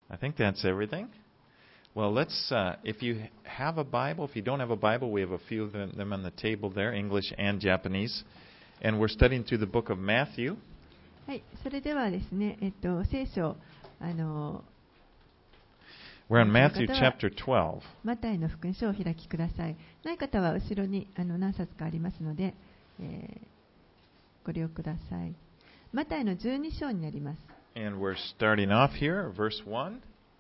I think that's everything. Well, if you have a Bible, if you don't have a Bible, we have a few of them on the table there, English and Japanese. And we're studying through the book of Matthew. はい、それではですね、聖書、 We're on Matthew chapter 12. マタイの福音書をお開きください。ない方は後ろに何冊かありますので、ご利用ください。マタイの12章になります。 And we're starting off here, verse 1.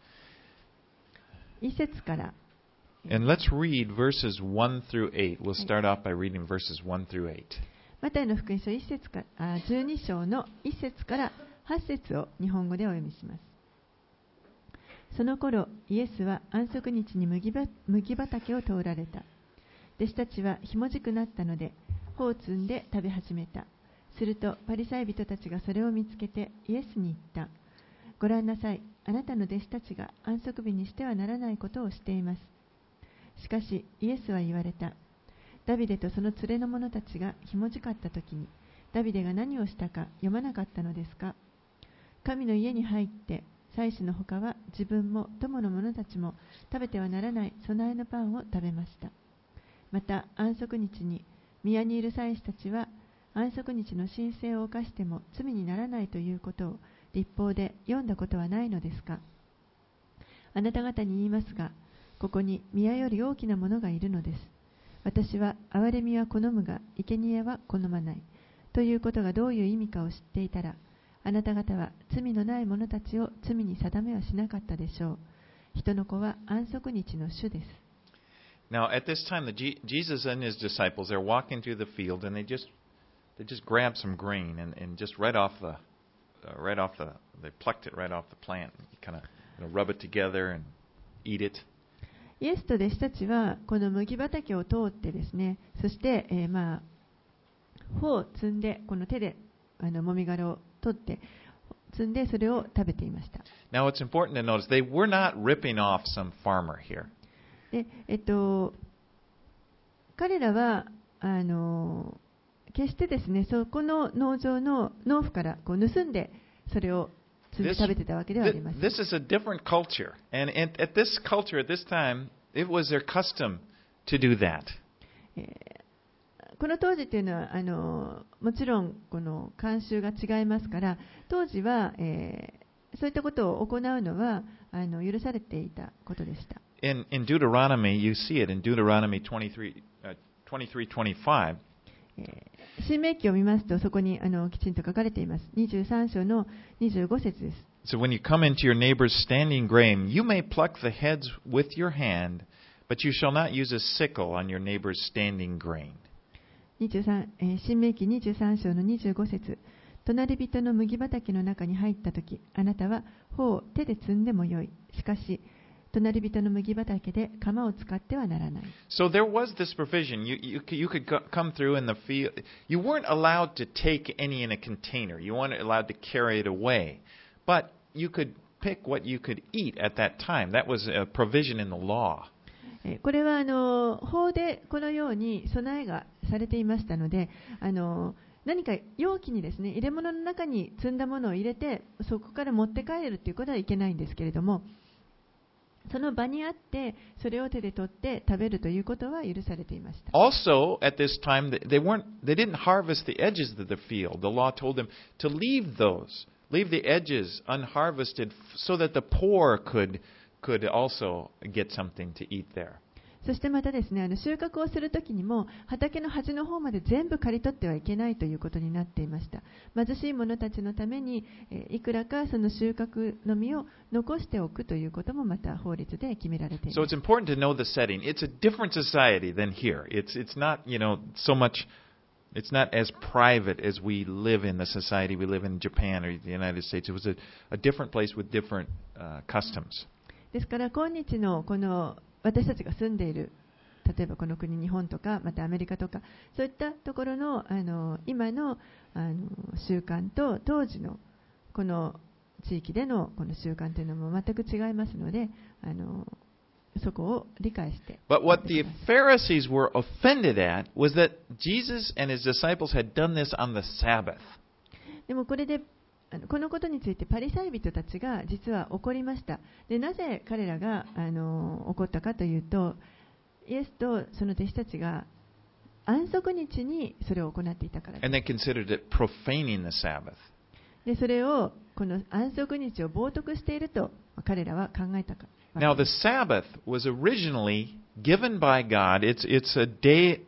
1節から。 And let's read verses 1 through 8. We'll start off by reading verses 1 through 8. マタイの福音書12章の1節から8節を日本語でお読みします。その頃、イエスは安息日に麦畑を通られた。弟子たちはひもじくなったので、穂を摘んで食べ始めた。すると、パリサイ人たちがそれを見つけてイエスに言った。ご覧なさい、あなたの弟子たちが安息日にしてはならないことをしています。しかし、イエスは言われた。ダビデとその連れの者たちがひもじかったときに、ダビデが何をしたか読まなかったのですか。神の家に入って、祭司のほかは自分も友の者たちも食べてはならない備えのパンを食べました。また安息日に宮にいる祭司たちは安息日の神聖を犯しても罪にならないということを律法で読んだことはないのですか。あなた方に言いますが、ここに宮より大きなものがいるのです。私は憐れみは好むが生贄は好まないということがどういう意味かを知っていたら、あなた方は罪のない者たちを罪に定めはしなかったでしょう。人の子は安息日の主です。 Now, at this time, Jesus and his disciples, they're walking through the field, and they just grabbed some grain and just they plucked it right off the plant, kind of rub it together and eat it. イエスと弟子たちはこの麦畑を通ってですね、そして、穂を摘んでこの手でもみ殻を取って摘んでそれを食べていました。 Now it's important to notice they were not ripping off some farmer here. で、彼らは決してですね、そこの農場の農夫からこう盗んでそれを摘んで食べてたわけではありません。 This is a different culture, and at this culture at this time, it was their custom to do that. この当時というのはもちろんこの慣習が違いますから、当時は、そういったことを行うのは許されていたことでした。 In Deuteronomy, you see it in Deuteronomy 23:25. 申命記を見ますとそこにきちんと書かれています。23章の25節です。 So when you come into your neighbor's standing grain, you may pluck the heads with your hand, but you shall not use a sickle on your neighbor's standing grain. 申命記23章の25節。隣人の麦畑の中に入ったとき、あなたは穂を手で摘んでもよい。しかし、隣人の麦畑で鎌を使ってはならない。 So there was this provision. You could come through in the field. You weren't allowed to take any in a container. You weren't allowed to carry it away. But you could pick what you could eat at that time. That was a provision in the law. これは法でこのように備えがされていましたので、何か容器にですね、入れ物の中に積んだものを入れてそこから持って帰るということはいけないんですけれども、その場にあってそれを手で取って食べるということは許されていました。 Also, at this time, they didn't harvest the edges of the field. The law told them to leave the edges unharvested, so that the poor could also get something to eat there. そしてまたですね、収穫をするときにも畑の端の方まで全部刈り取ってはいけないということになっていました。貧しい者たちのためにいくらかその収穫の実を残しておくということもまた法律で決められています。 So it's important to know the setting. It's a different society than here. It's not, so much. It's not as private as we live in the society we live in Japan or the United States. It was a different place with different customs. ですから今日のこの私たちが住んでいる、例えばこの国日本とかまたアメリカとかそういったところの今の習慣と当時のこの地域でのこの習慣というのも全く違いますので、そこを理解して。 But what the Pharisees were offended at was that Jesus and his disciples had done this on the Sabbath. でもこれでこのことについてパリサイ人たちが実は怒りました。で、なぜ彼らが怒ったかというと、イエスとその弟子たちが安息日にそれを行っていたからです。 And they considered it profaning the Sabbath. で、それをこの安息日を冒涜していると彼らは考えたか。 Now the Sabbath was originally given by God. It's a day.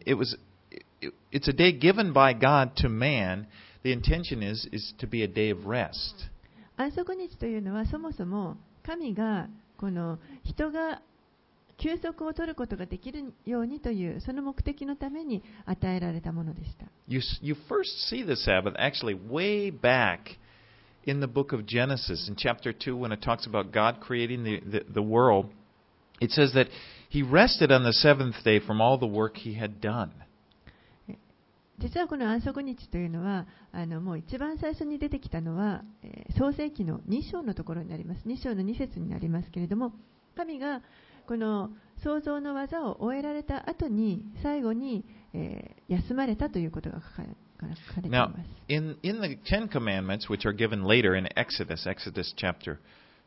It's a day given by God to man. The intention is to be a day of rest. 安息日というのはそもそも神がこの人が休息を取ることができるようにというその目的のために与えられたものでした。 You first see the Sabbath actually way back in the book of Genesis in chapter 2 when it talks about God creating the world. It says that He rested on the seventh day from all the work He had done. 実はこの安息日というのはもう一番最初に出てきたのは創世記の2章のところになります。2章の2節になりますけれども、神がこの創造の技を終えられた後に最後に、休まれたということが書かれています。 Now, in the Ten Commandments, which are given later in Exodus chapter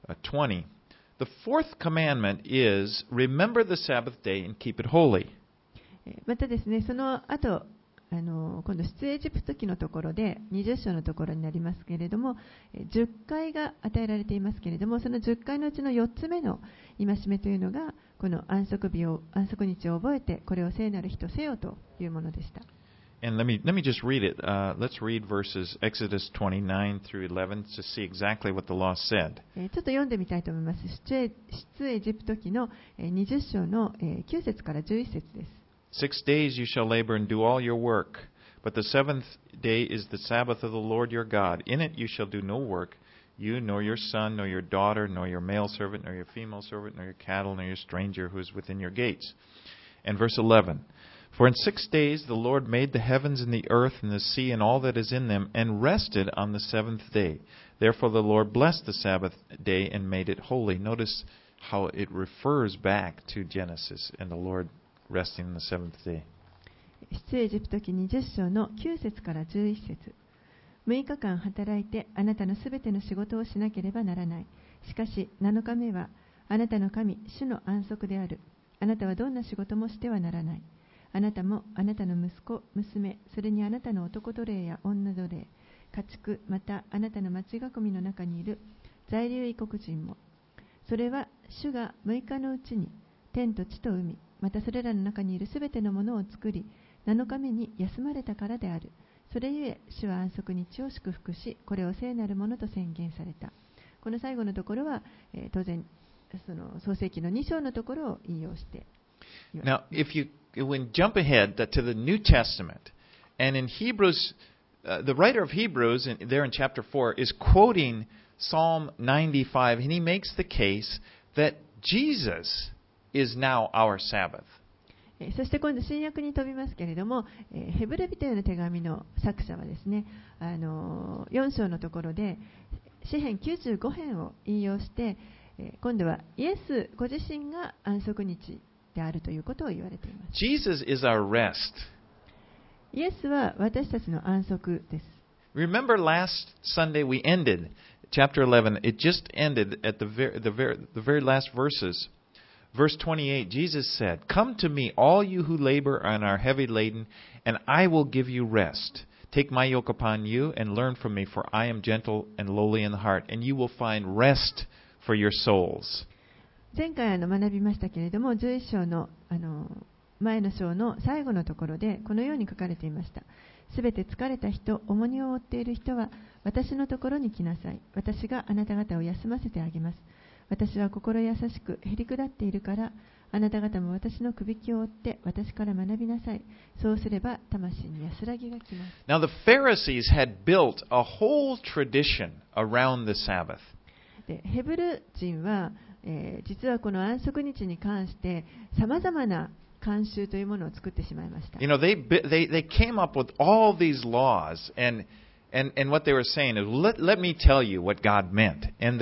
20, the fourth commandment is, remember the Sabbath day and keep it holy. またですね、その後今度出エジプト記のところで20章のところになりますけれども、10回が与えられていますけれども、その10回のうちの4つ目の戒めというのがこの安息日を覚えてこれを聖なる日とせよというものでした。 And let me just read it. Let's read verses Exodus 29 through 11 to see exactly what the law said. ちょっと読んでみたいと思います。出エジプト記の20章の9節から11節です。 6 days you shall labor and do all your work, but the seventh day is the Sabbath of the Lord your God. In it you shall do no work, you nor your son, nor your daughter, nor your male servant, nor your female servant, nor your cattle, nor your stranger who is within your gates. And verse 11, for in 6 days the Lord made the heavens and the earth and the sea and all that is in them, and rested on the seventh day. Therefore the Lord blessed the Sabbath day and made it holy. Notice how it refers back to Genesis and the Lord resting on the seventh day. 出エジプト記20章の9節から11節。6日間働いてあなたのすべての仕事をしなければならない。しかし7日目はあなたの神主の安息である。あなたはどんな仕事もしてはならない。あなたもあなたの息子、娘、それにあなたの男奴隷や女奴隷、家畜、またあなたの町囲みの中にいる在留異国人も。それは主が6日のうちに天と地と海、またそれらの中にいるすべてのものを作り、7日目に休まれたからである。それゆえ、主は安息日を祝福し、これを聖なるものと宣言された。この最後のところは、当然、その創世記の2章のところを引用して。 Now, if you jump ahead to the New Testament, and in Hebrews, the writer of Hebrews, there in chapter 4, is quoting Psalm 95, and he makes the case that Jesus is now our Sabbath. そして今度新約に飛びますけれども、ヘブル人への手紙の作者はですね、4章のところで詩編95編を引用して、今度はイエスご自身が安息日であるということを言われています。 Jesus is our rest. イエスは私たちの安息です。 Remember last Sunday we ended chapter 11. It just ended at the very last verses. Verse 28, Jesus said, Come to me, all you who labor and are heavy laden, and I will give you rest. Take my yoke upon you and learn from me, for I am gentle and lowly in the heart, and you will find rest for your souls. 前回学びましたけれども、11章の、前の章の最後のところでこのように書かれていました。すべて疲れた人、重荷を負っている人は私のところに来なさい。私があなた方を休ませてあげます。私は心優しくへりくだっているから、あなた方も私のくびきを追って私から学びなさい。そうすれば魂に安らぎが来ます。 Now the Pharisees had built a whole tradition around the Sabbath. でヘブル人は、実はこの安息日に関してさまざまな慣習というものを作ってしまいました。 You know, they came up with all these laws, and what they were saying is, let me tell you what God meant. And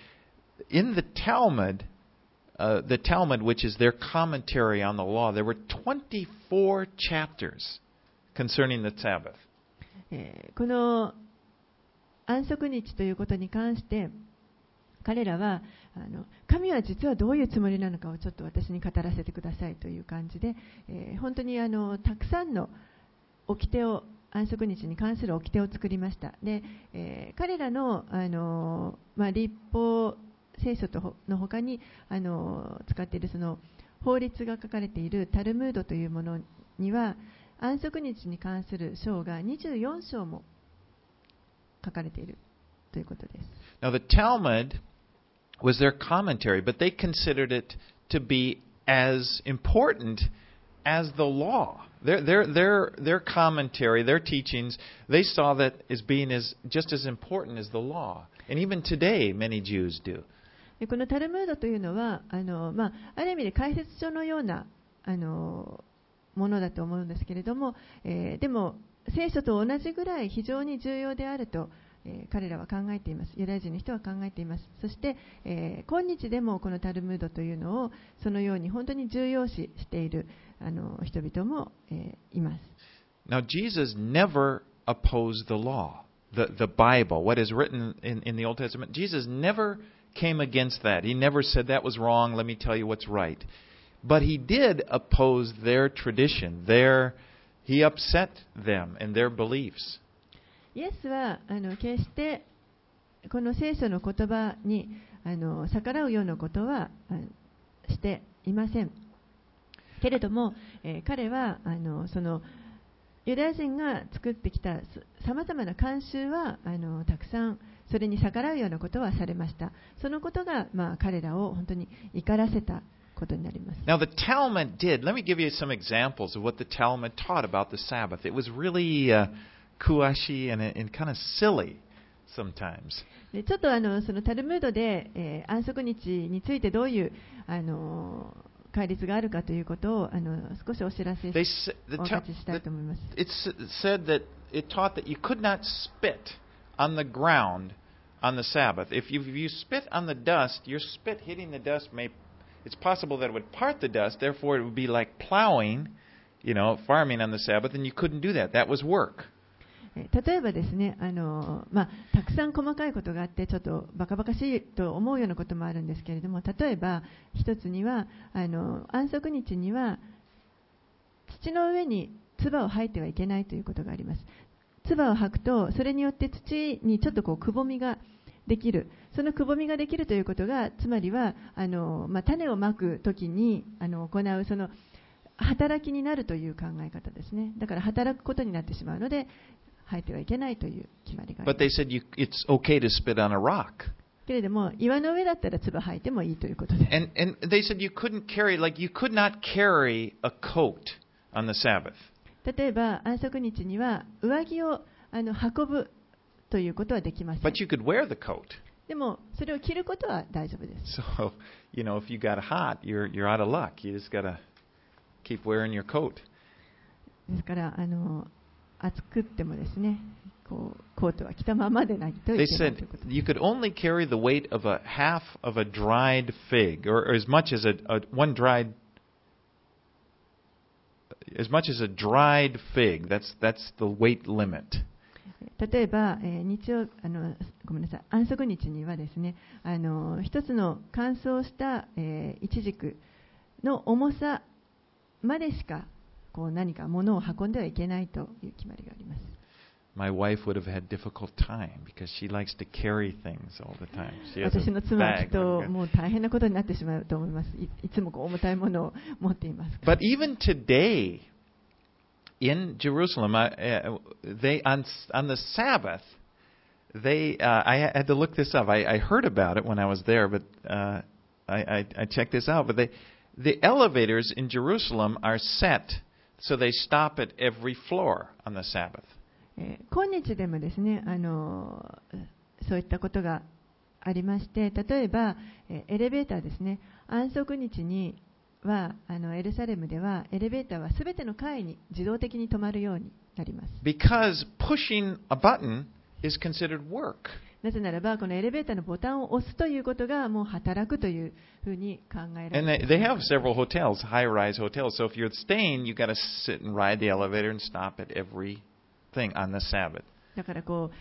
in the Talmud, which is their commentary on the law, there were 24 chapters concerning the Sabbath. この安息日ということに関して彼らは神は実はどういうつもりなのかをちょっと私に語らせてくださいという感じで、本当にたくさんの掟を安息日に関する掟を作りました。で、彼らの、律法聖書の他に使っているその法律が書かれているタルムードというものには安息日に関する章が24章も書かれているということです。 Now the Talmud was their commentary, but they considered it to be as important as the law. Their commentary, their teachings, they saw that as being just as important as the law. And even today, many Jews do. このタルムードというのはある意味で解説書のようなものだと思うんですけれども、でも聖書と同じぐらい非常に重要であると彼らは考えています。ユダヤ人の人は考えています。そして、今日でもこのタルムードというのをそのように本当に重要視している人々も、います。 Now Jesus never opposed the law, the Bible, what is written in the Old Testament. Jesus never came against that. He never said that was wrong. Let me tell you what's right. But he did oppose their tradition. He upset them and their beliefs. イエスは決してこの聖書の言葉に逆らうようなことはしていませんけれども、彼はそのユダヤ人が作ってきたさまざまな慣習はたくさんそれに逆らうようなことはされました。そのことが、彼らを本当に怒らせたことになります。 Now the Talmud let me give you some examples of what the Talmud taught about the Sabbath. It was really kuashi and kind of silly sometimes. ちょっとそのタルムードで、安息日についてどういう戒律があるかということを少しお知らせお渡ししたいと思います。 It said that it taught that you could not spit on the ground on the Sabbath. If you spit on the dust, your spit hitting the dust it's possible that it would part the dust. Therefore, it would be like plowing, farming on the Sabbath, and you couldn't do that. That was work. 例えばですね、たくさん細かいことがあってちょっとバカバカしいと思うようなこともあるんですけれども、例えば一つには安息日には土の上に唾を吐いてはいけないということがあります。唾を吐くとそれによって土にちょっとくぼみができる。そのくぼみができるということがつまりは種をまくときに行うその働きになるという考え方ですね。だから働くことになってしまうので吐いてはいけないという決まりがあります。 But they said it's okay to spit on a rock. けれども岩の上だったら唾吐いてもいいということです。 And they said you could not carry a coat on the Sabbath. 例えば安息日には上着を運ぶということはできません。 But you could wear the coat. でもそれを着ることは大丈夫です。 So, if you got hot, you're out of luck. You just gotta keep wearing your coat. ですから暑くってもですね、コートは着たままでないといけないということです。 They said you could only carry the weight of a half of a dried fig, or as much as a dried fig. That's the weight limit. 例えば、安息日にはですね、一つの乾燥したイチジクの重さまでしか何か物を運んではいけないという決まりがあります。 My wife would have had difficult time because she likes to carry things all the time. 私の妻はきっともう大変なことになってしまうと思います。いつも重たいものを持っています。 But even today in Jerusalem, they on the Sabbath, I had to look this up. I heard about it when I was there, but I checked this out. But the elevators in Jerusalem are set so they stop at every floor on the Sabbath. 今日でもですね、そういったことがありまして、例えばエレベーターですね、安息日にはエルサレムではエレベーターはすべての階に自動的に止まるようになります。 Because pushing a button is considered work. なぜならばこのエレベーターのボタンを押すということがもう働くというふうに考えられています。 And they have several hotels, high-rise hotels. So if you're staying, you got to sit and ride the elevator and stop at everything on the Sabbath. だから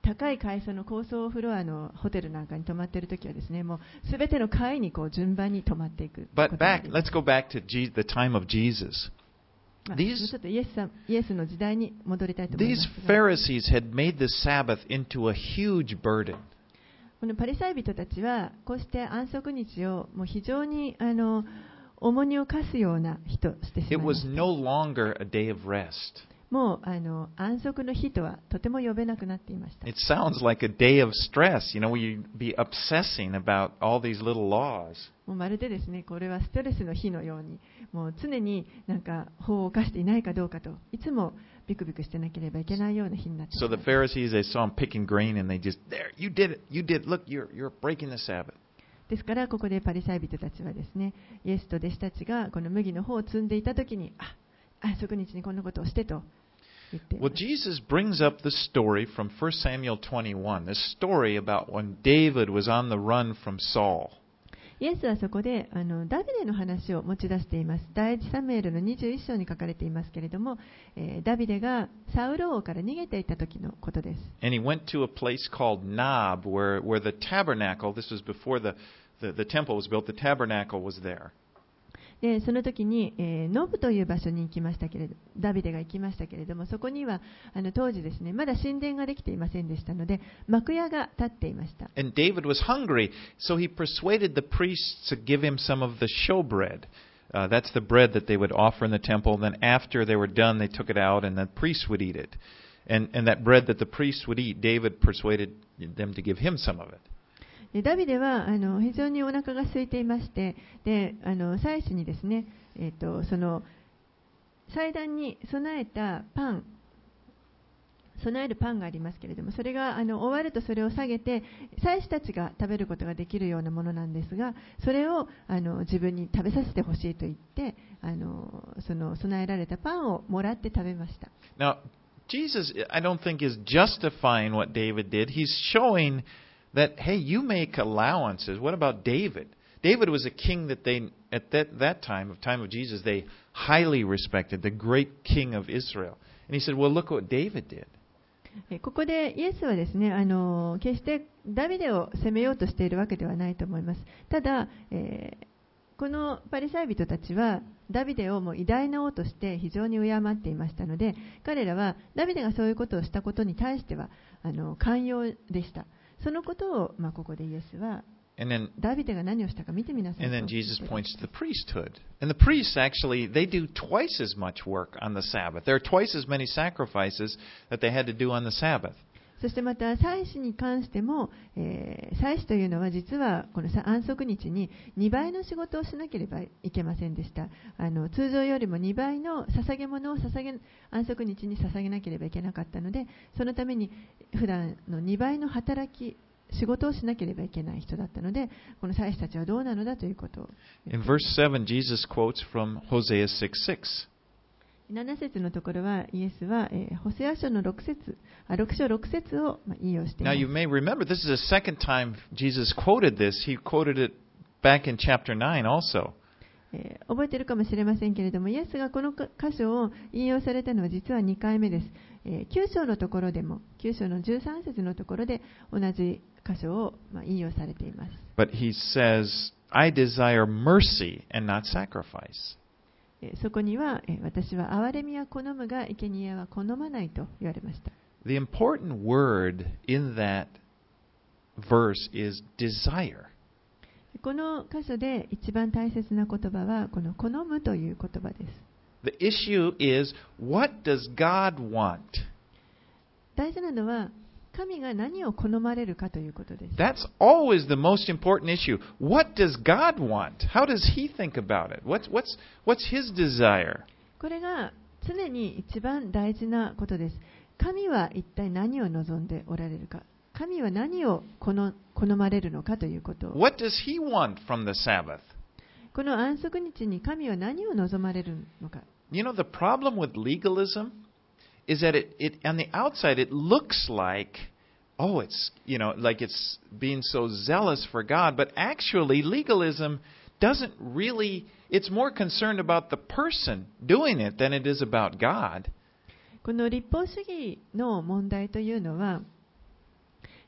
高い階層の高層フロアのホテルなんかに泊まっているときはですね、もうすべての階にこう順番に泊まっていく。 But let's go back to the time of Jesus. ちょっとイエスの時代に戻りたいと思いま These すが。 Pharisees had made the Sabbath into a huge burden. このパリサイ人たちはこうして安息日をもう非常に重荷を課すような日としてし It まいま was した。 no longer a day of rest. もう安息の日とはとても呼べなくなっていました。 It sounds like a day of stress, where you'd be obsessing about all these little laws. もうまるでですね、これはストレスの日のように、もう常になんか法を犯していないかどうかといつもビクビクしてなければいけないような日になってい So ま the す。 Pharisees, they saw him picking grain, and they just, there, you did it, look, you're breaking the Sabbath. ですからここでパリサイ人たちはですね、イエスと弟子たちがこの麦の方を摘んでいたときに、安息日にこんなことをしてと言っていま Well, す。 Jesus brings up the story from 1 Samuel 21, this story about when David was on the run from Saul. イエスはそこでダビデの話を持ち出しています。第一サムエルの21章に書かれていますけれども、ダビデがサウル王から逃げていた時のことです。 And he went to a place called Nob, where the tabernacle, this was before the temple was built, the tabernacle was there. でその時に、ノブという場所に行きましたけれど、ダビデが行きましたけれども、そこには当時ですね、まだ神殿ができていませんでしたので、幕屋が立っていました。 And David was hungry, so he persuaded the priests to give him some of the showbread. That's the bread that they would offer in the temple. Then after they were done, they took it out, and the priests would eat it. And that bread that the priests would eat, David persuaded them to give him some of it. ダビデは非常にお腹が空いていまして、で祭司にですね、その祭壇に備えるパンがありますけれども、それが終わるとそれを下げて祭司たちが食べることができるようなものなんですが、それを自分に食べさせてほしいと言ってその備えられたパンをもらって食べました。 Now, Jesus, I don't think, is justifying what David did. He's showing that, hey, you make allowances. What about David? David was a king that they, at that time of Jesus, they highly respected, the great king of Israel. And he said, well, look what David did. ここでイエスはですね、決してダビデを責めようとしているわけではないと思います。ただ、このパリサイ人たちはダビデをもう偉大な王として非常に敬っていましたので、彼らはダビデがそういうことをしたことに対しては寛容でした。そのことを、ここでイエスは And then ダビデが何をしたか見てみなさい And と then Jesus points to the priesthood. And the priests actually, they do twice as much work on the Sabbath. There are twice as many sacrifices that they had to do on the Sabbath. そしてまた祭司に関しても、祭司というのは実はこの安息日に2倍の仕事をしなければいけませんでした。通常よりも2倍の捧げ物を安息日に捧げなければいけなかったので、そのために普段の2倍の仕事をしなければいけない人だったので、この祭司たちはどうなのだということを。 In verse 7, Jesus quotes from Hosea 6:6. 7節のところはイエスは、ホセア書の6章6節を引用していま Now す。 you may remember, this is the second time Jesus quoted this. He quoted it back in chapter 9 also. 覚えているかもしれませんけれども、イエスがこの箇所を引用されたのは実は2回目です。9章のところでも、9章の13節のところで同じ箇所を引用されています。 But he says, I desire mercy and not sacrifice. そこには、私は憐れみは好むが生贄は好まないと言われました。 The important word in that verse is desire. この箇所で一番大切な言葉はこの好むという言葉です。 The issue is, what does God want? 大事なのは神が何を好まれるかということです。 That's always the most important issue. What does God want? How does He think about it? What's His desire? これが常に一番大事なことです。神は一体何を望んでおられるか。神は何を好まれるのかということを。 What does He want from the Sabbath? この安息日に神は何を望まれるのか。 You know, the problem with legalism is that it on the outside it looks like, oh, it's, like it's being so zealous for God, but actually legalism doesn't really, it's more concerned about the person doing it than it is about God. この立法主義の問題というのは、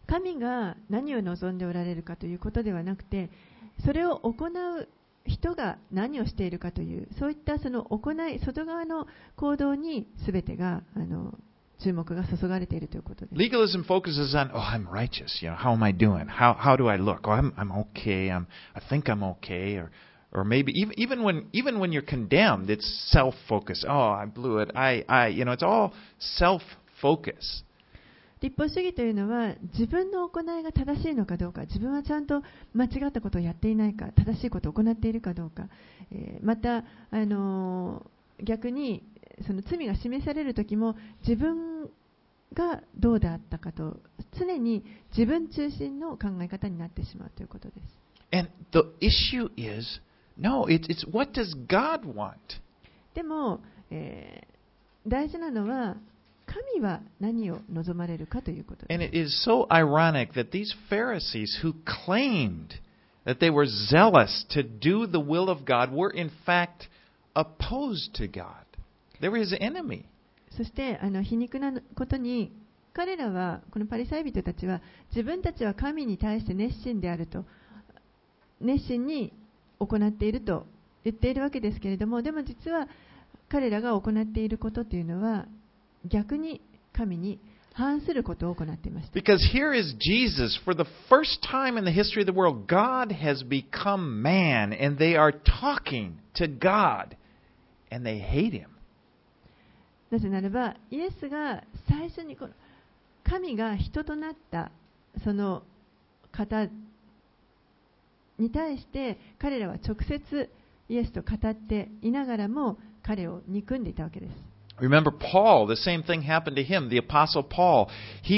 神が何を望んでおられるかということではなくて、それを行う人が何をしているかという、そういったその行い、外側の行動に全てが注目が注がれているということです。 Legalism focuses on, oh, I'm righteous. How am I doing? How do I look? Oh, I'm okay. I think I'm okay. Or maybe even when you're condemned, it's self-focus. Oh, I blew it. It's all self-focus. 立法主義というのは自分の行いが正しいのかどうか、自分はちゃんと間違ったことをやっていないか、正しいことを行っているかどうか、また逆にその罪が示されるときも自分がどうであったかと、常に自分中心の考え方になってしまうということです。 And the issue is, no, it's what does God want? でも、大事なのは神は何を望まれるかということです。 And it is so ironic that these Pharisees who claimed that they were zealous to do the will of God were in fact opposed to God. They were his enemy. そして皮肉なことに、彼らは、このパリサイ人たちは自分たちは神に対して熱心であると、熱心に行っていると言っているわけですけれども、でも実は彼らが行っていることというのは逆に神に反することを行っていました。 Because here is Jesus, for the first time in the history of the world, God has become man, and they are talking to God, and they hate him. なぜならば、イエスが最初に神が人となったその方に対して彼らは直接イエスと語っていながらも彼を憎んでいたわけです。 Remember Paul, the same thing happened to him, the Apostle Paul. He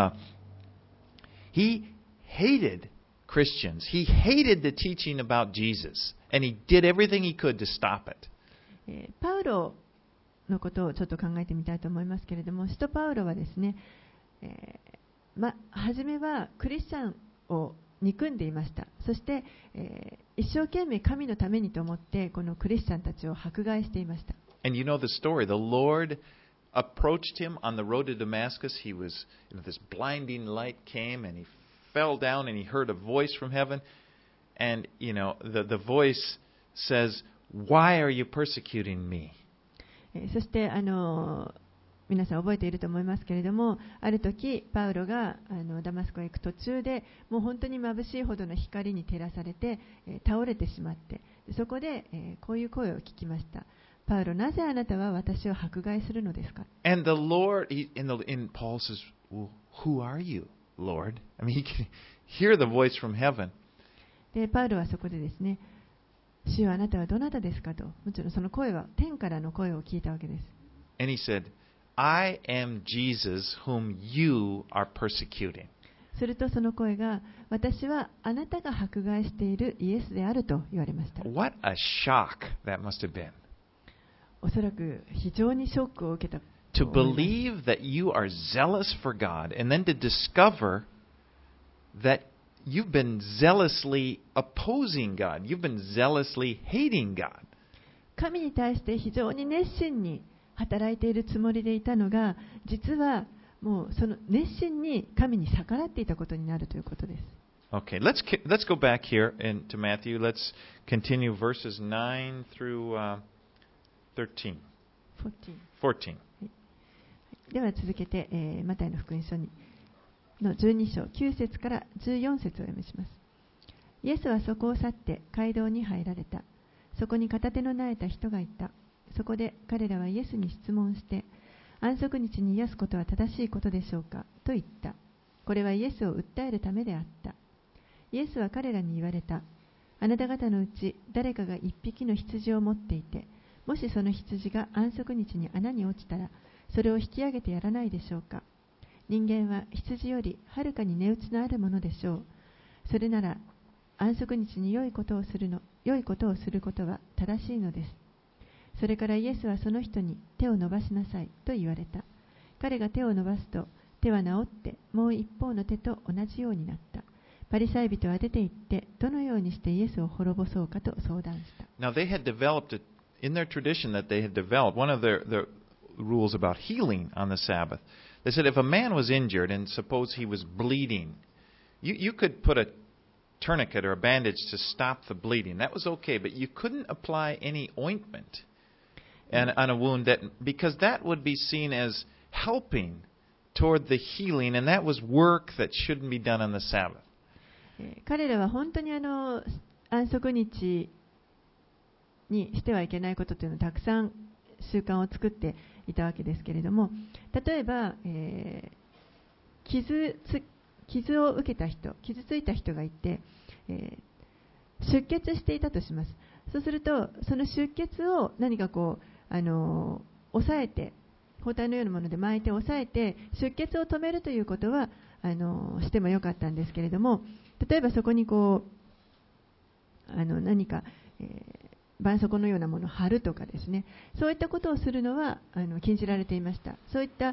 hated Christians. He hated the teaching about Jesus, and he did everything he could to stop it. パウロのことをちょっと考えてみたいと思いますけれども、使徒パウロはですね、初めはクリスチャンを憎んでいました。そして、一生懸命神のためにと思ってこのクリスチャンたちを迫害していました。 And you know the story. The Lord approached him on the road to Damascus. This blinding light came, and he fell down, and he heard a voice from heaven. And the voice says, "Why are you persecuting me?" そして皆さん覚えていると思いますけれども、ある時パウロがダマスコへ行く途中でもう本当に眩しいほどの光に照らされて、倒れてしまって、そこで、こういう声を聞きました。パウロ、なぜあなたは私を迫害するのですか？ And the Lord, in Paul says, well, "Who are you, Lord?" I mean, he can hear the voice from heaven. でパウロはそこでですね、主よあなたはどなたですかと、もちろんその声は天からの声を聞いたわけです。 And he said, "I am Jesus whom you are persecuting." するとその声が、私はあなたが迫害しているイエスであると言われました。 What a shock that must have been. おそらく非常にショックを受けた。 To believe that you are zealous for God, and then to discover that you've been zealously opposing God. You've been zealously hating God. 神に対して非常に熱心に働いているつもりでいたのが、実はもうその熱心に神に逆らっていたことになるということです。 Okay, let's go back here to Matthew. Let's continue verses 9 through 13. 14. では続けて、マタイの福音書の12章9節から14節をお読みします。イエスはそこを去って街道に入られた。そこに片手の苗えた人がいた。そこで彼らはイエスに質問して、安息日に癒すことは正しいことでしょうかと言った。これはイエスを訴えるためであった。イエスは彼らに言われた。あなた方のうち誰かが一匹の羊を持っていて、もしその羊が安息日に穴に落ちたら、それを引き上げてやらないでしょうか。人間は羊よりはるかに値打ちのあるものでしょう。それなら安息日に良いことをすることは正しいのです。それからイエスはその人に手を伸ばしなさいと言われた。彼が手を伸ばすと手は治ってもう一方の手と同じようになった。パリサイ人は出て行ってどのようにしてイエスを滅ぼそうかと相談した。 Now they had developed in their tradition that they had developed one of the rules about healing on the Sabbath. They said if a man was injured and suppose he was bleeding, you could put a tourniquet or a bandage to stop the bleeding. That was okay, but you couldn't apply any ointment on a wound because that would be seen as helping toward the healing, and that was work that shouldn't be done on the Sabbath. 彼らは本当に安息日にしてはいけないことというのをたくさん習慣を作っていたわけですけれども、例えば、傷を受けた人、傷ついた人がいて、出血していたとします。そうすると、その出血を何かこう押さえて、包帯のようなもので巻いて押さえて出血を止めるということはしてもよかったんですけれども、例えばそこにこう何か、絆創膏のようなものを貼るとかですね、そういったことをするのは禁じられていました。そういった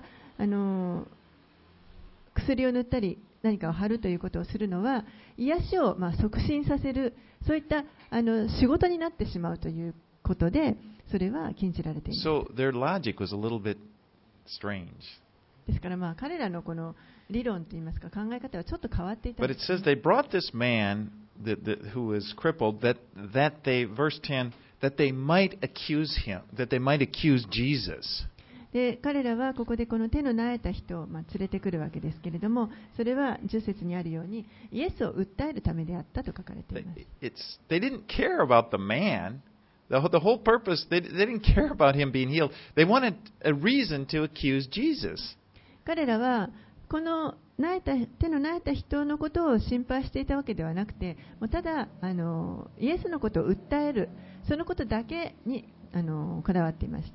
薬を塗ったり何かを貼るということをするのは癒しを促進させる、そういった仕事になってしまうということで、それは禁じられています。 So their logic was a little bit strange. ですから彼らのこの理論といいますか考え方はちょっと変わっていたん But で it す。 says they brought this man who was crippled that they, verse 10, that they might accuse him, that they might accuse Jesus. で彼らはここでこの手のなえた人を連れてくるわけですけれども、それは10節にあるようにイエスを訴えるためであったと書かれています。 They didn't care about the man. The whole purpose, they didn't care about him being healed. They wanted a reason to accuse Jesus. 彼らはこの手のなえた人のことを心配していたわけではなくて、もうただイエスのことを訴える、そのことだけにこだわっていました。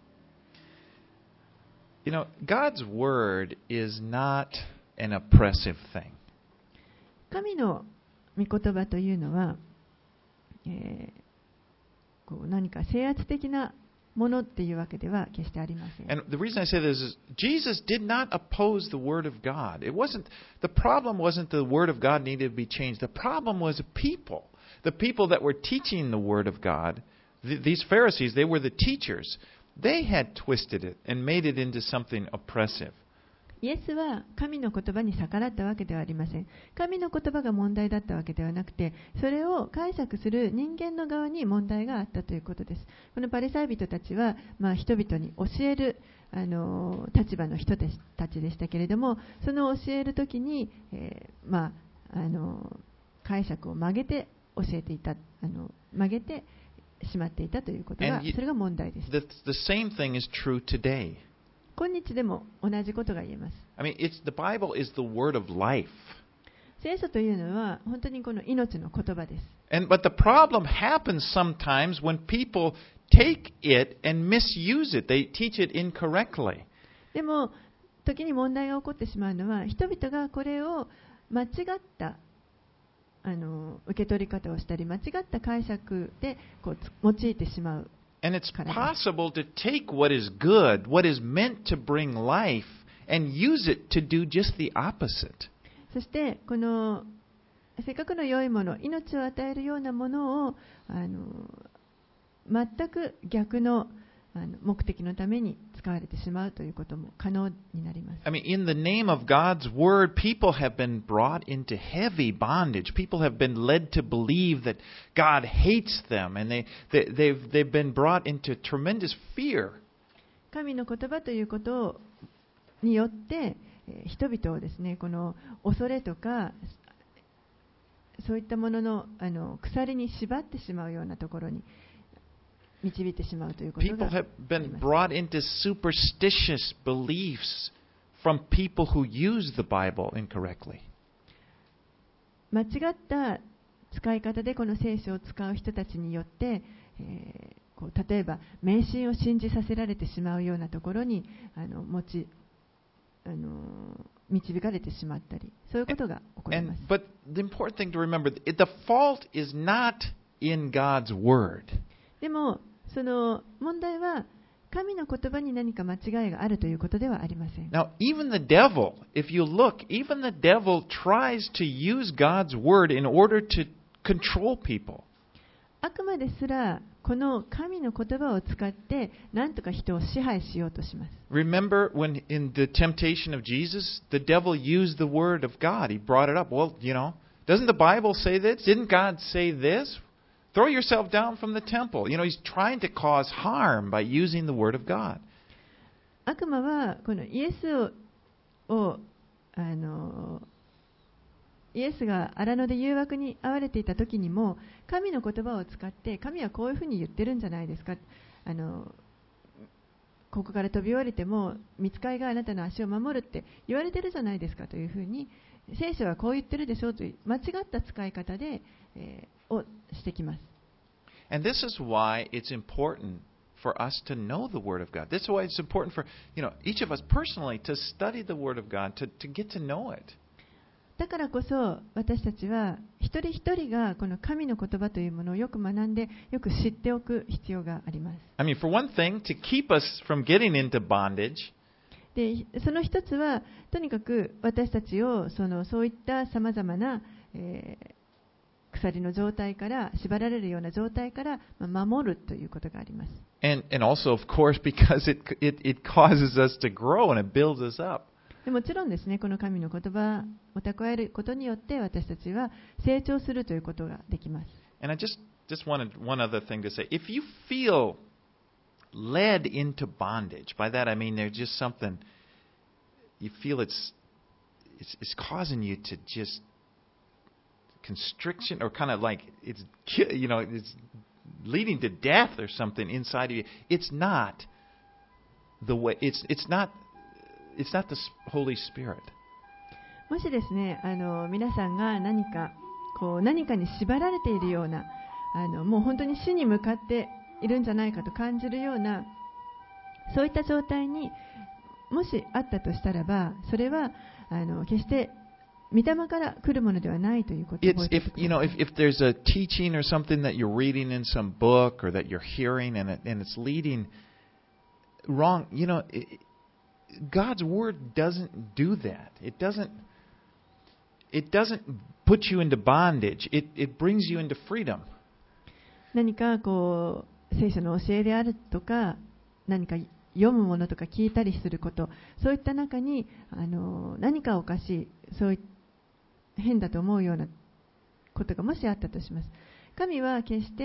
You know, God's word is not an oppressive thing. 神の御言葉というのは、こう何か制圧的なものっていうわけでは決してありません。 And the reason I say this is Jesus did not oppose the word of God. The problem wasn't the word of God needed to be changed. The problem was people. The people that were teaching the word of God, these Pharisees, they were the teachers. They had twisted it and made it into something oppressive. イエスは神の言葉に逆らったわけではありません。神の言葉が問題だったわけではなくて、それを解釈する人間の側に問題があったということです。このパリサイ人たちは、人々に教える立場の人たちでしたけれども、その教えるときに、解釈を曲げて教えていた、曲げてしまっていたということが、それが問題です。 The same thing is true today. 今日でも同じことが言えます。 I mean, the Bible is the word of life. 聖書というのは本当にこの命の言葉です。 But the problem happens sometimes when people take it and misuse it. They teach it incorrectly. でも時に問題が起こってしまうのは、人々がこれを間違った受け取り方をしたり、間違った解釈でこう用いてしまう。 And it's possible to take what is good, what is meant to bring life, and use it to do just the opposite. そしてこのせっかくの良いもの、命を与えるようなものを全く逆の目的のために使われてしまうということも可能になります。 I mean, in the name of God's word, people have been brought into heavy bondage. People have been led to believe that God hates them, and they've been brought into tremendous fear. 神の言葉ということによって人々をですね、この恐れとかそういったものの鎖に縛ってしまうようなところに導いてしまうということが People have been brought into superstitious beliefs from people who use the Bible incorrectly. 間違った使い方でこの聖書を使う人たちによって、例えば迷信を信じさせられてしまうようなところに導かれてしまったり、そういうことが起こります。 But the important thing to remember, the fault is not in God's word. でもその問題は神の言葉に何か間違いがあるということではありません。 Now, even the devil, if you look, even the devil tries to use God's word in order to control people. 悪魔ですらこの神の言葉を使って何とか人を支配しようとします。 Remember when in the temptation of Jesus, the devil used the word of God. He brought it up. Well, doesn't the Bible say this? Didn't God say this? Throw yourself down from the temple. He's trying to cause harm by using the word of God. 悪魔はこのイエスが荒野で誘惑に遭われていた時にも神の言葉を使って神はこういうふうに言ってるんじゃないですか、ここから飛び降りても御使いがあなたの足を守るって言われてるじゃないですかというふうに聖書はこう言ってるでしょうという間違った使い方で、をしてきます。 And this is why it's important for us to know the Word of God. This is why it's important for each of us personally to study the Word of God, to get to know it. だからこそ私たちは一人一人がこの神の言葉というものをよく学んでよく知っておく必要があります。 I mean, for one thing, to keep us from getting into bondage. でその一つはとにかく私たちをそういったさまざまな、鎖の状態から縛られるような状態から守るということがあります。 And also, of course, because it causes us to grow and it builds us up. もちろんですね、この神の言葉を蓄えることによって私たちは成長するということができます。 And I just wanted one other thing to say. If you feel led into bondage, by that I mean there's just something you feel it's causing you to just constriction or kind of like it's leading to death or something inside of you. It's not the way. It's not the Holy Spirit. もしですね、皆さんが何かに縛られているような、もう本当に死に向かっているんじゃないかと感じるような、そういった状態にもしあったとしたらば、それは決して御霊から来るものではないということを覚えておいてください。 If there's a teaching or something that you're reading in some book or that you're hearing and it's leading wrong, God's word doesn't do that. It doesn't put you into bondage. It brings you into freedom. 何か聖書の教えであるとか、何か読むものとか聞いたりすること、そういった中に何かおかしい、そういった変だと思うようなことがもしあったとします。神は決して、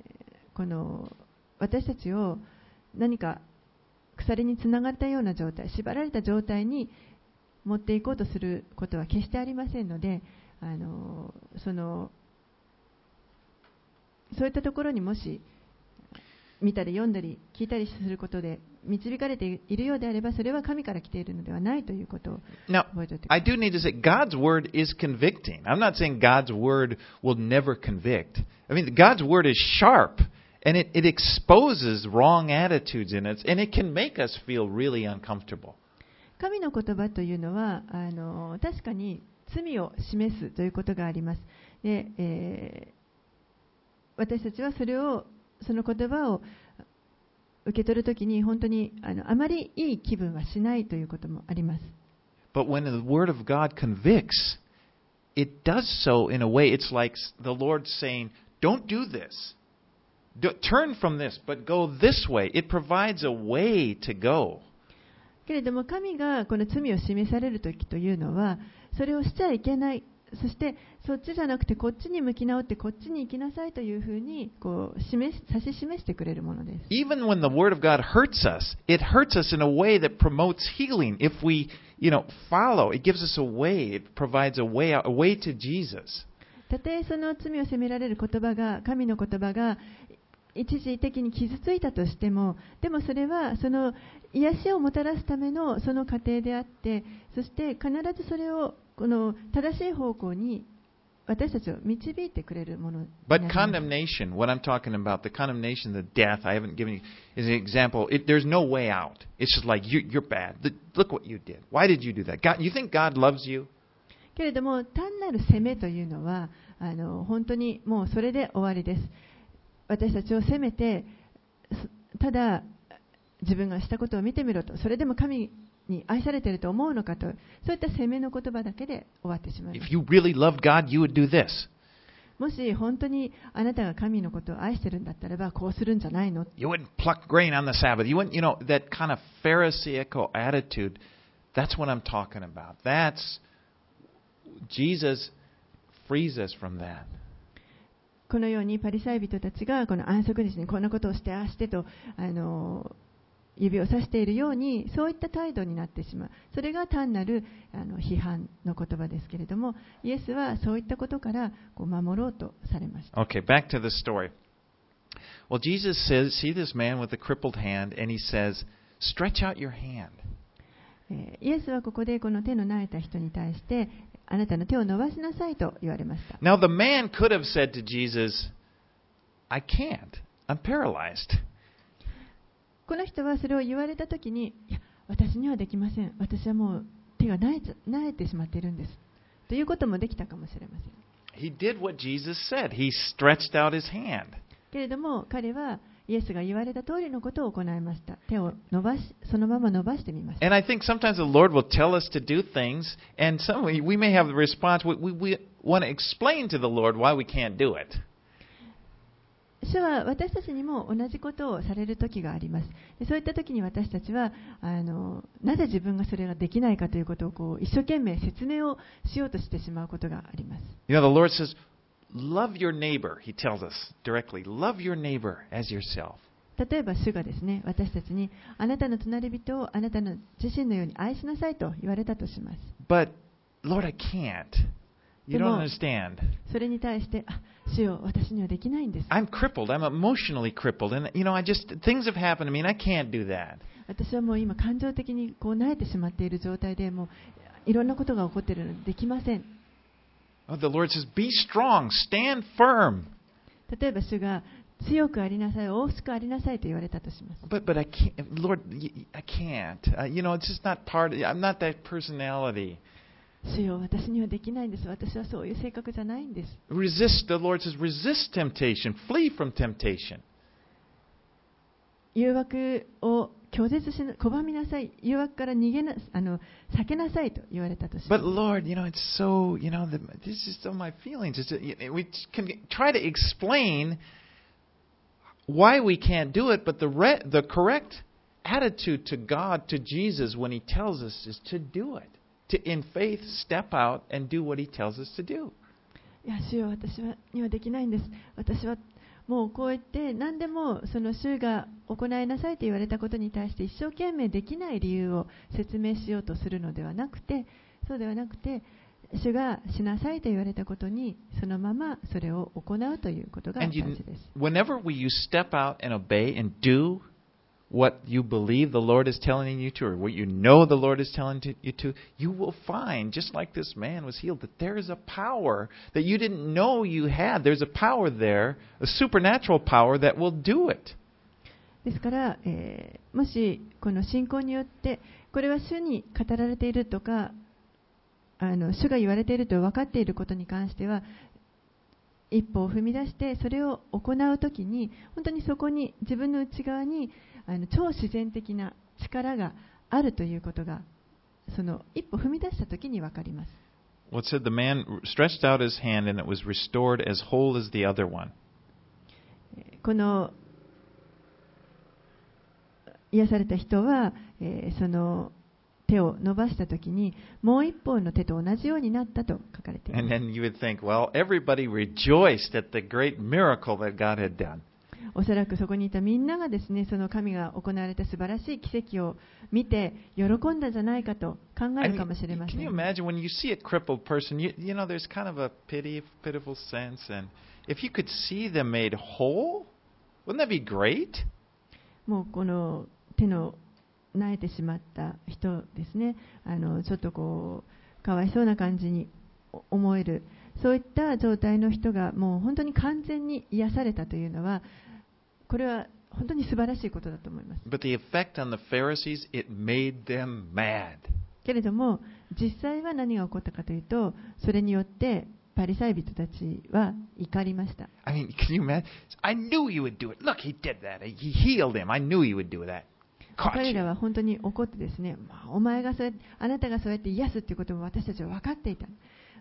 私たちを何か鎖につながったような状態、縛られた状態に持っていこうとすることは決してありませんので、そういったところにもし見たり読んだり聞いたりすることで導かれているようであれば、それは神から来ているのではないということを覚えておいてください。 Now, I do need to say, God's word is convicting. I'm not saying God's word will never convict. I mean, God's word is sharp, and it exposes wrong attitudes in us, and it can make us feel really uncomfortable. 神の言葉というのは確かに罪を示すということがあります。で、私たちはその言葉を受け取るときに本当にあまりいい気分はしないということもあります。 But when the Word of God convicts, it does so in a way, it's like the Lord saying, don't do this. Turn from this, but go this way. It provides a way to go. けれども神がこの罪を示されるときというのは、それをしちゃいけない。そしてそっちじゃなくてこっちに向き直ってこっちに行きなさいというふうに指し示してくれるものです。 Even when the Word of God hurts us, it hurts us in a way that promotes healing. If we, follow, it gives us a way. It provides a way out, a way to Jesus. たとえその罪を責められる言葉が、神の言葉が一時的に傷ついたとしても、でもそれはその癒しをもたらすためのその過程であって、そして必ずそれをこの正しい方向に私たちを導いてくれるものになります。 But condemnation, what I'm talking about, the condemnation, the death, I haven't given you as an example. There's no way out. It's just like you're bad. Look what you did. Why did you do that? God, you think God loves you? けれども単なる責めというのは本当にもうそれで終わりです。私たちを責めて、ただ自分がしたことを見てみろと、それでも神に愛されていると思うのかと、そういった責めの言葉だけで終わってしまいます。 If you really loved God, you would do this. もし本当にあなたが神のことを愛してるんだったらば、こうするんじゃないの。 You wouldn't pluck grain on the Sabbath. You wouldn't, that kind of Pharisaical attitude. That's what I'm talking about. Jesus frees us from that. このようにパリサイ人たちがこの安息日にこんなことをしてああしてと指をさしているように、そういった態度になってしまう。それが単なる批判の言葉ですけれども、イエスはそういったことから守ろうとされました。 Okay, back to the story. Well, Jesus says, see this man with a crippled hand, and he says, stretch out your hand. イエスはここでこの手の萎えた人に対して、あなたの手を伸ばしなさいと言われました。 Now, the man could have said to Jesus, I can't. I'm paralyzed. この人はそれを言われたときに、いや、私にはできません。私はもう手が萎えてしまっているんです。ということもできたかもしれません。 He did what Jesus said. He stretched out his hand. けれども彼はイエスが言われた通りのことを行いました。手をそのまま伸ばしてみました。 And I think sometimes the Lord will tell us to do things, and we may have the response, we want to explain to the Lord why we can't do it. 主は私たちにも同じことをされる時があります。でそういった時に私たちはなぜ自分がそれができないかということを一生懸命説明をしようとしてしまうことがあります。 The Lord says, love your neighbor. He tells us directly, love your neighbor as yourself. 例えば主がですね、私たちにあなたの隣人をあなたの自身のように愛しなさいと言われたとします。 But, Lord, I can't. You don't understand. それに対して、主よ、私にはできないんです。 I'm crippled. I'm emotionally crippled. And, things have happened to me, and I can't do that. 私はもう今感情的に萎えてしまっている状態で、もういろんなことが起こっているのでできません。 The Lord says, be strong. Stand firm. 例えば主が強くありなさい、大きくありなさいと言われたとします。 But I can't, Lord, I can't. It's just not I'm not that personality. 主よ、私にはできないんです。私はそういう性格じゃないんです。 The Lord says, resist temptation. Flee from temptation. 誘惑を拒みなさい。誘惑から避けなさいと言われたとします。 But Lord, it's so, this is so my feelings. We can try to explain why we can't do it, but the correct attitude to God, to Jesus, when He tells us is to do it. To, in faith, step out and do what He tells us to do. いや、主よ、私にはできないんです。私はもうこう言って何でもその主が行いなさいと言われたことに対して一生懸命できない理由を説明しようとするのではなくて、そうではなくて、主がしなさいと言われたことにそのままそれを行うということが大事です。 Whenever you step out and obey and do what you believe the Lord is telling you to, or what you know the Lord is telling you to, you will find, just like this man was healed, that there is a power that you didn't know you had. There's a power there, a supernatural power that will do it. ですから、もしこの信仰によってこれは主に語られているとか主が言われていると分かっていることに関しては一歩を踏み出してそれを行うときに本当にそこに自分の内側に超自然的な力があるということがその一歩踏み出したときに分かります。 Well, it said the man stretched out his hand and it was restored as whole as the other one. この癒された人は、その手を伸ばしたときにもう一方の手と同じようになったと書かれています。 And then you would think, well, everybody rejoiced at the great miracle that God had done. おそらくそこにいたみんながですね、その神が行われた素晴らしい奇跡を見て喜んだんじゃないかと考えるかもしれません。 Can you imagine when you see a crippled person, you know, there's kind of a pitiful sense, and if you could see them made whole, wouldn't that be great? もうこの手の萎えてしまった人ですね、ちょっとこうかわいそうな感じに思える、そういった状態の人がもう本当に完全に癒されたというのは、これは本当に素晴らしいことだと思います。 But the effect on the Pharisees, it made them mad. けれども実際は何が起こったかというと、それによってパリサイ人たちは怒りました。 I mean, can you imagine? I knew you would do it. Look, he did that. He healed him. I knew he would do that. 彼らは本当に怒ってですね、あなたがそうやって癒すということも私たちは分かっていた。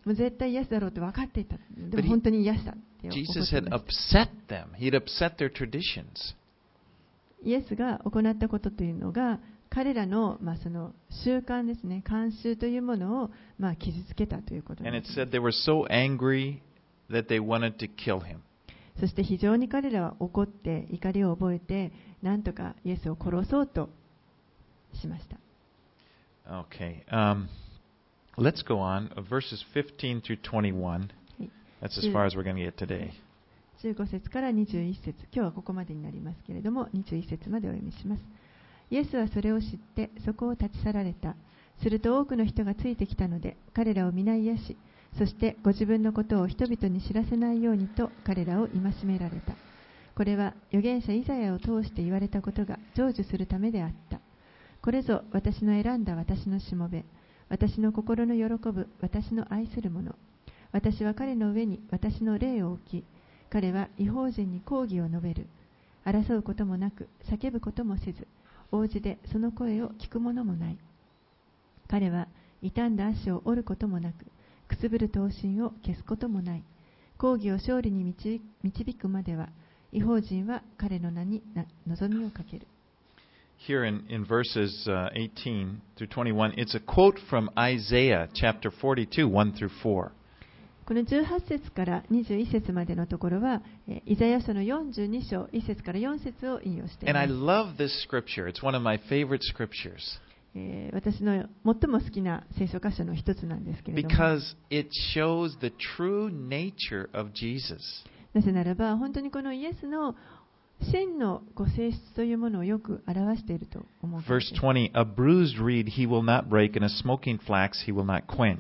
もう絶対イエスだろうって分かっていた。でも本当にイエスだって怒っていま Jesus した had upset them. He'd upset their traditions. イエスが行ったことというのが彼らの、その習慣ですね、慣習というものを、傷つけたということで And it す。 said they were so angry that they wanted to kill him. そして非常に彼らは怒って怒りを覚えて、なんとかイエスを殺そうとしました。 Okay. Let's go on. Verses 15 through 21. That's as far as we're going to get today. 15節から21節、今日はここまでになりますけれども、21節までお読みします。イエスはそれを知ってそこを立ち去られた。すると多くの人がついてきたので、彼らを皆癒し、そしてご自分のことを人々に知らせないようにと彼らを戒められた。これは預言者イザヤを通して言われたことが成就するためであった。これぞ私の選んだ私のしもべ、私の心の喜ぶ私の愛する者。私は彼の上に私の霊を置き、彼は異邦人に抗議を述べる。争うこともなく、叫ぶこともせず、王子でその声を聞くものもない。彼は傷んだ足を折ることもなく、くすぶる闘心を消すこともない。抗議を勝利に導くまでは、異邦人は彼の名に望みをかける。 Here in verses 18 through 21, it's a quote from Isaiah chapter 42, 1 through 4. この18節から21節までのところは、イザヤ書の42章1節から4節を引用してい And ま I す。 love this scripture. It's one of my favorite scriptures 私の最も好きな聖書箇所の一つなんですけれども、 because it shows the true nature of Jesus. なぜならば本当にこのイエスの真のご性質というものをよく表していると思うからです。 Verse 20, a bruised reed he will not break, and a smoking flax he will not quench.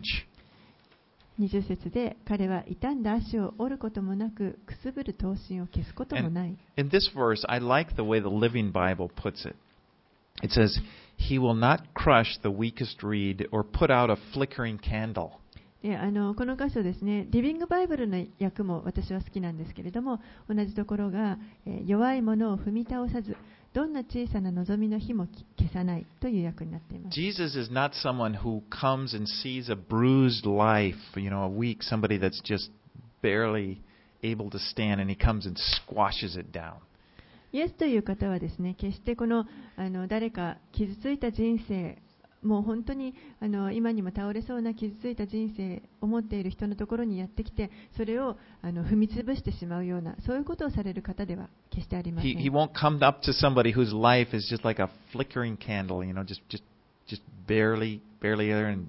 20節で、彼は傷んだ足を折ることもなく、くすぶる闘心を消すこともない。 In this verse, I like the way the Living Bible puts it. It says, he will not crush the weakest reed or put out a flickering candle. でこの箇所ですね、リビングバイブルの訳も私は好きなんですけれども、同じところが、弱いものを踏み倒さず、どんな小さな望みの火も消さないという訳になっています。 Jesus is not someone who comes and sees a bruised life, a weak, somebody that's just barely able to stand, and he comes and squashes it down. イエスという方はですね、決してこの誰か傷ついた人生、もう本当に今にも倒れそうな傷ついた人生を持っている人のところにやってきて、それを踏み潰してしまうような、そういうことをされる方では決してありません。 He won't come up to somebody whose life is just like a flickering candle, just barely there, and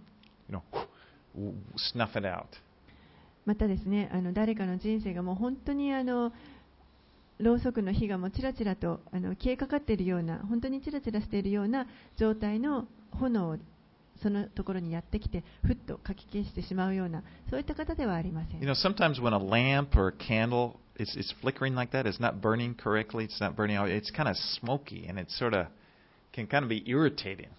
snuff it out. またですね、誰かの人生がもう本当にろうそくの火がもうちらちらと消えかかっているような、本当にちらちらしているような状態の炎をそのところにやってきて、ふっとかき消してしまうような、そういった方ではありません。 Sometimes when a lamp or a candle is flickering like that, it's not burning correctly, it's not burning out, it's kind of smoky, and it can kind of be irritating.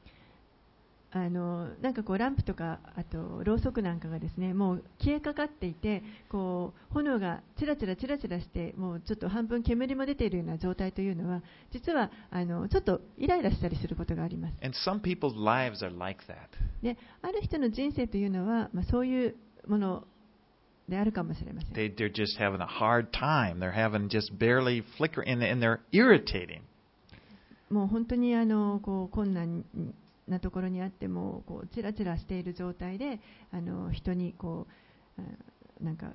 なんかこうランプとかあとろうそくなんかがですね、もう消えかかっていて、こう炎がちらちらちらちらして、もうちょっと半分煙も出ているような状態というのは、実はちょっとイライラしたりすることがあります。 And some people's lives are like that. で、ある人の人生というのは、そういうものであるかもしれません。 They're just having a hard time. They're having just barely flicker, and they're irritating. もう本当にこう困難なところにあっても、こうチラチラしている状態で人にこうなんか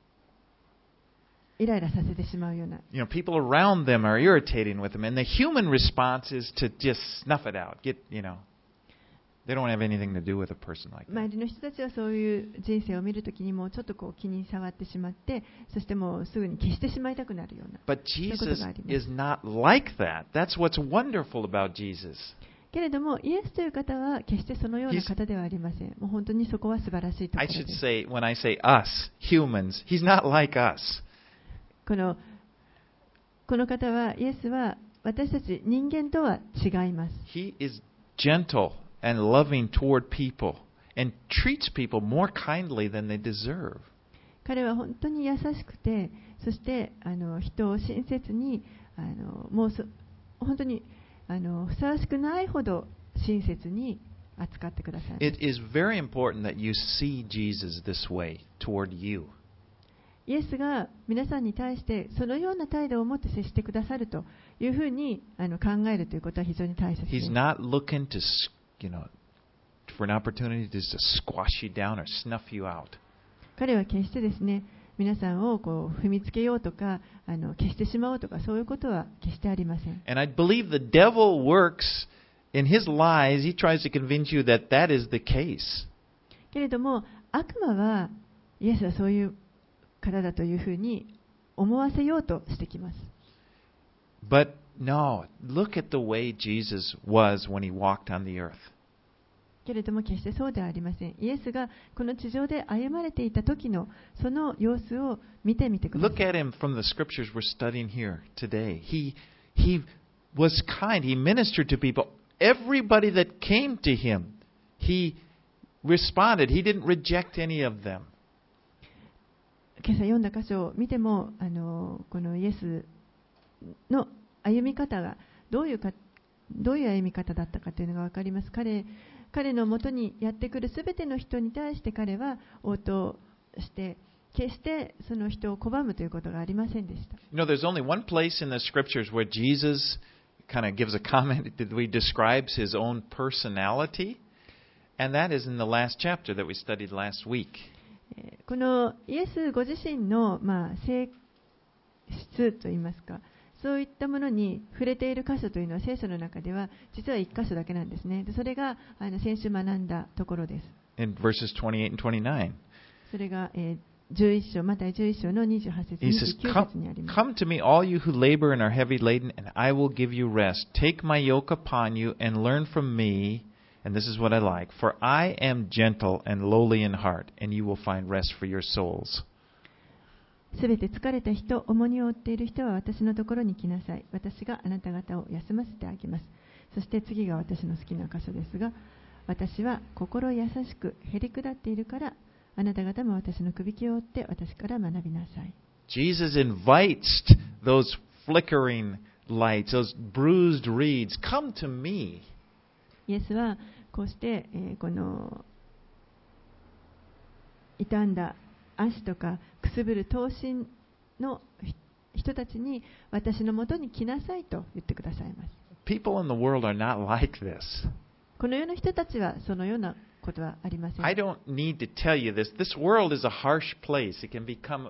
イライラさせてしまうような。 People around them are irritating with them, and the human response is to just snuff it out. They don't have anything to do with a person like that. 周りの人たちはそういう人生を見るときにもちょっとこう気に障ってしまって、そしてもうすぐに消してしまいたくなるような。 But Jesus is not like that. That's what's wonderful about Jesus. けれども、イエスという方は決してそのような方ではありません。もう本当にそこは素晴らしいとこ I ろ should です。 say, when I say us, humans, he's not like us. この方は、イエスは私たち人間とは違います。 He is gentle and loving toward people and treats people more kindly than they deserve. 彼は本当に優しくて、そして人を親切にもう本当にふさわしくないほど親切に扱ってくださいます。 It is very important that you see Jesus this way toward you. イエスが皆さんに対してそのような態度を持って接してくださるというふうに考えるということは非常に大切です。 He's not looking to, for an opportunity to just squash you down or snuff you out. 彼は決してですね、皆さんを踏みつけようとか消してしまおうとかそういうことは決してありません。 And I believe the devil works in his lies. He tries to convince you that that is the case. けれども悪魔はイエスはそういう方だというふうに思わせようとしてきます。 But no, look at the way Jesus was when he walked on the earth. けれども決してそうではありません。イエスがこの地上で歩まれていた時のその様子を見てみてください。 Look at him from the scriptures we're studying here today. He was kind. He ministered to people. Everybody that came to him, he responded. He didn't reject any of them. 今朝読んだ箇所を見てもこのイエスの歩み方がどういう歩み方だったかというのが分かります。彼のもとにやってくるすべての人に対して彼は応答して決してその人を拒むということがありませんでした。 There's only one place in the scriptures where Jesus kind of gives a comment that he describes his own personality, and that is in the last chapter that we studied last week. このイエスご自身の、性質といいますか、そういったものに触れている箇所というのは聖書の中では実は1箇所だけなんですね。でそれが先週学んだところです。 In verses 28 and 29. それが、11章、マタイ11章の28節、 He says, 29節にあります。 Come to me, all you who labor and are heavy laden, and I will give you rest. Take my yoke upon you and learn from me, and this is what I like, for I am gentle and lowly in heart, and you will find rest for your souls. すべて疲れた人、重荷を負っている人は私のところに来なさい。私があなた方を休ませてあげます。そして次が私の好きな箇所ですが、私は心優しくへり下っているから、あなた方も私のくびきを追って私から学びなさい。 Jesus invites those flickering lights, those bruised reeds, come to me. イエスはこうして、この傷んだ足とかくすぶる刀身の人たちに私のもとに来なさいと言ってくださいます。 People in the world are not like this. この世の人たちはそのようなことはありません。 I don't need to tell you this. This world is a harsh place. It can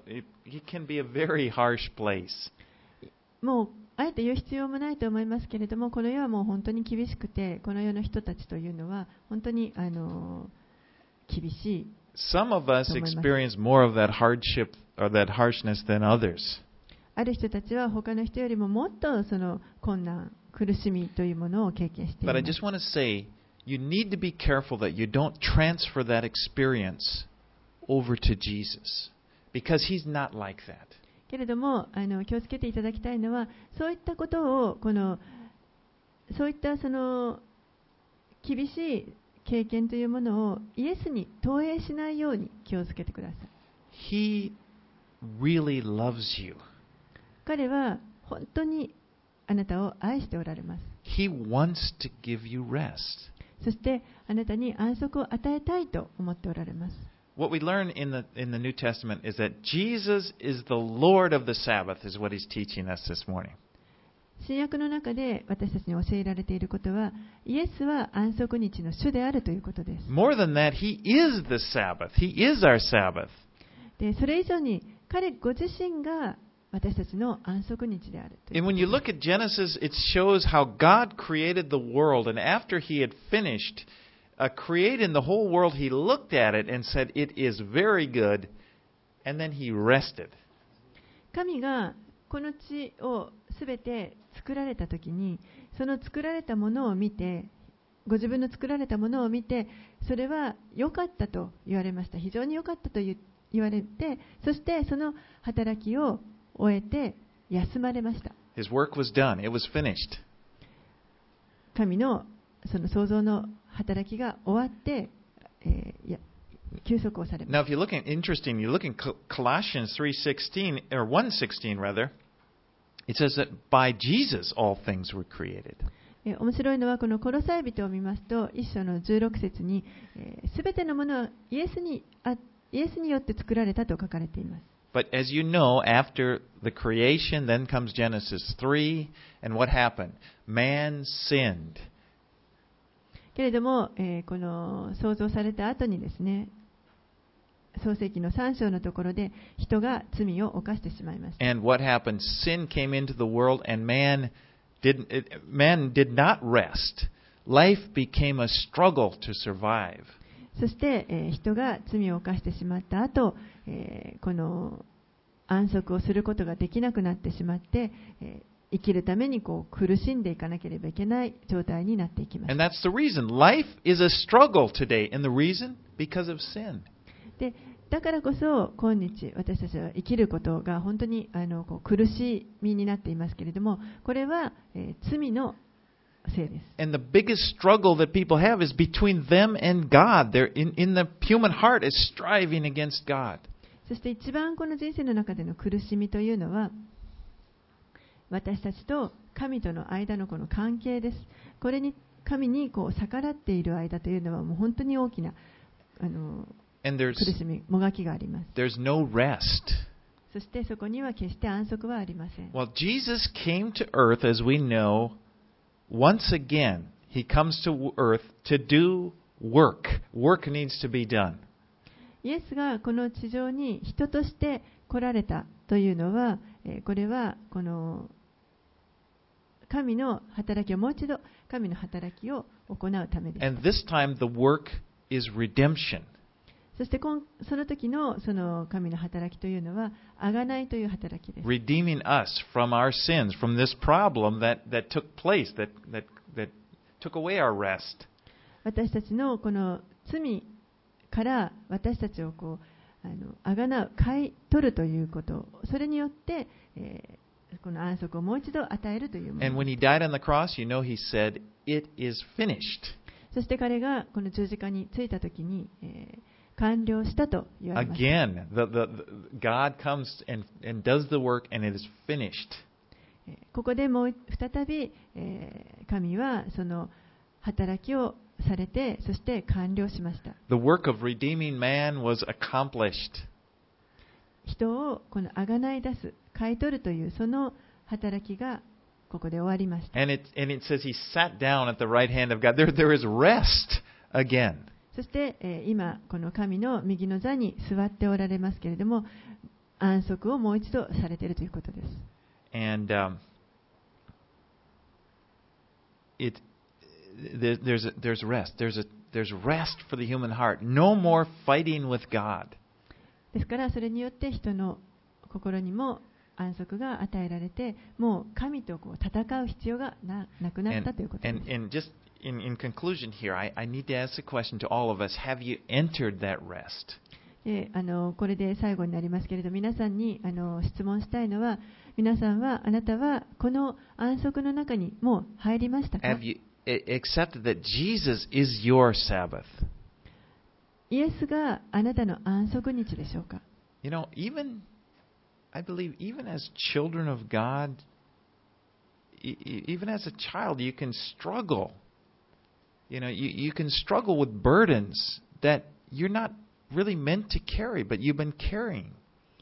be a very harsh place. もうあえて言う必要もないと思いますけれども、この世はもう本当に厳しくて、この世の人たちというのは本当に厳しい。 Some of us experience more of that hardship or that harshness than others. ある人たちは他の人よりももっとその困難、苦しみというものを経験してい But I ます。 just want to say, you need to be careful that you don't transfer that experience over to Jesus, because he's not like that. けれども気をつけていただきたいのは、そういったことをそういったその厳しい経験というものをイエスに投影しないように気をつけてください。 He really loves you. 彼は本当にあなたを愛しておられます。 He wants to give you rest. そしてあなたに安息を与えたいと思っておられます。 What we learn in the New Testament is that Jesus is the Lord of the Sabbath, is what he's teaching us this morning. 新約の中で私たちに教えられていることは、イエスは安息日の主であるということです。 More than that, he is the Sabbath. He is our Sabbath. でそれ以上に彼ご自身が私たちの安息日であるという And こ when と you です。 look at Genesis, it shows how God created the world. And after he had finished creating the whole world, he looked at it and said, "It is very good." And then he rested. 神がこの地をすべて作られたときに、その作られたものを見て、ご自分の作られたものを見て、それは良かったと言われました。非常に良かったと言われて、そしてその働きを終えて休まれました。 His work was done. It was finished. 神のその創造の働きが終わって、休息をされま Now, した。 if you look at interesting, you look in Colossians 3:16 or 1:16 rather. It says that by Jesus all things were created. 面白いのはこのコロサイ人を見ますと1章の16節にすべてのものはイエスによって作られたと書かれています。 But as you know, after the creation, then comes Genesis 3, and what happened? Man sinned. けれども、この創造された後にですね、創世記の3章のところで人が罪を犯してしまいました。 And what happened? Sin came into the world, and man did not rest. Life became a struggle to survive. そして、人が罪を犯してしまった後、この安息をすることができなくなってしまって、生きるために苦しんでいかなければいけない状態になっていきました。 And that's the reason. Life is a struggle today. And the reason? Because of sin. でだからこそ今日私たちは生きることが本当に苦しみになっていますけれども、これは、罪のせいです。 And the biggest struggle that people have is between them and God. They're in the human heart is striving against God. そして一番この人生の中での苦しみというのは、私たちと神との間のこの関係です。これに神に逆らっている間というのはもう本当に大きな苦しみ、もがきがあります。 There's no rest. そしてそこには決して安息はありません。 Well, Jesus came to earth, as we know, once again. He comes to earth to do work. Work needs to be done. イエスがこの地上に人として来られたというのは、これはこの神の働きをもう一度神の働きを行うためです。 And this time the work is redemption. そしてその時のその神の働きというのは贖いという働きです。 Redeeming us from our sins, from this problem that took place, that took away our rest. 私たちのこの罪から私たちを贖う、買い取るということ、それによって、この安息をもう一度与えるというもの。 And when he died on the cross, you know, he said, "It is finished." そして彼がこの十字架についたときに、完了したと言われました。 Again, God comes and does the work, and it is finished. ここでもう再び、神はその働きをされて、そして完了しました。 The work of redeeming man was accomplished. 人をこの贖い出す、買い取るというその働きがここで終わりました。 And it says he sat down at the right hand of God. There is rest again. そして、今この神の右の座に座っておられますけれども、安息をもう一度されているということです。 And there's rest. There's rest for the human heart. No more fighting with God. ですからそれによって人の心にも安息が与えられて、もう神と戦う必要がなくなったということです。 And just in conclusion here, I need to ask a question to all of us. Have you entered that rest? これで最後になりますけれど、皆さんに質問したいのは、皆さんはあなたはこの安息の中にもう入りましたか？ Have you accepted that Jesus is your Sabbath? イエスがあなたの安息日でしょうか？ You know, I believe even as children of God, even as a child, you can struggle. You know, you can struggle with burdens that you're not really meant to carry, but you've been carrying.